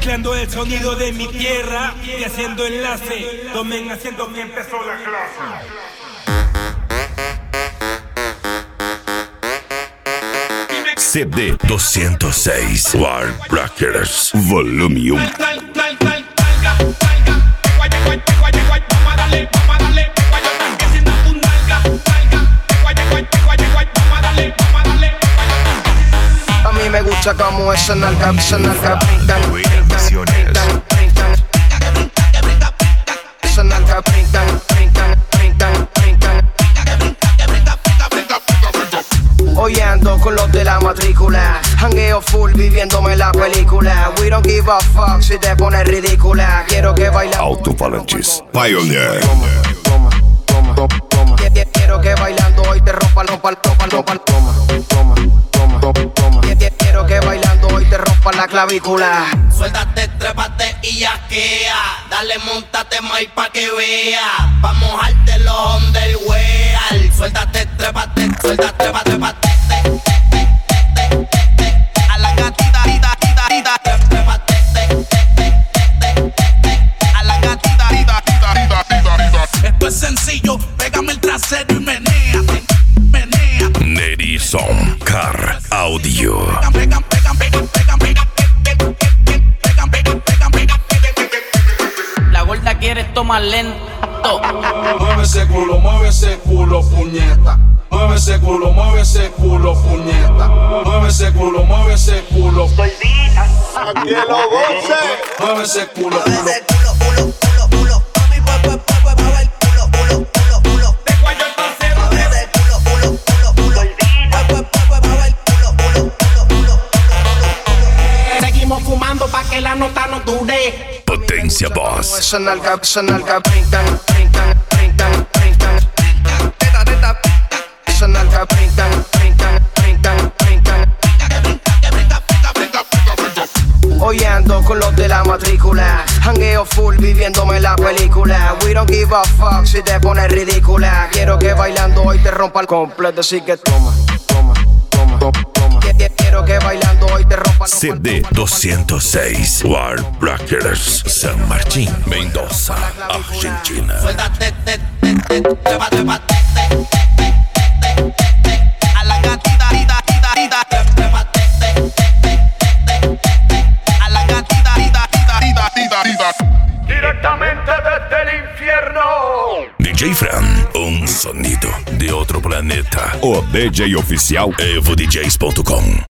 Mezclando el sonido de mi tierra y haciendo enlace. Tomen asiento que empezó la clase. CD 206 World Rockers Volume 1. A mí me gusta como esa nalga brincan, esa nalga brincan. Hoy ando con los de la matrícula, jangueo full viviéndome la película. We don't give a fuck si te pones ridícula. Quiero que bailando Alto-falantes Pioneer. Quiero que bailando hoy te rompa. Quiero que bailando hoy te rompa la clavícula. Suéltate, trépate y yaquea. Dale, montate más pa' que vea. Pa' mojarte los underwear. Suéltate, trépate, trépate. A la gatita, trépate. A la gatita. Esto es sencillo, pégame el trasero y menéate. Nerison Car Audio. La gorda quiere tomar lento. Mueve ese culo, puñeta. Mueve ese culo, puñeta. Mueve ese culo. ¡Que lo goce! Mueve ese culo. Seguimos fumando pa' que la nota no dure. Potencia Boss. Esa nalga brincan. Esa nalga brincan. Hoy ando con los de la matrícula, jangueo full viviéndome la película. We don't give a fuck si te pones ridícula. Quiero que bailando hoy te rompa el completo, así que toma. Quiero que bailando hoy te rompa el CD 206 World Rockers San Martín, Mendoza, Argentina. Suéltate, trépate. A la gatita, trépate. A la gatita. Directamente desde el infierno. DJ Fran, un sonido de otro planeta. O DJ oficial EvoDJs.com.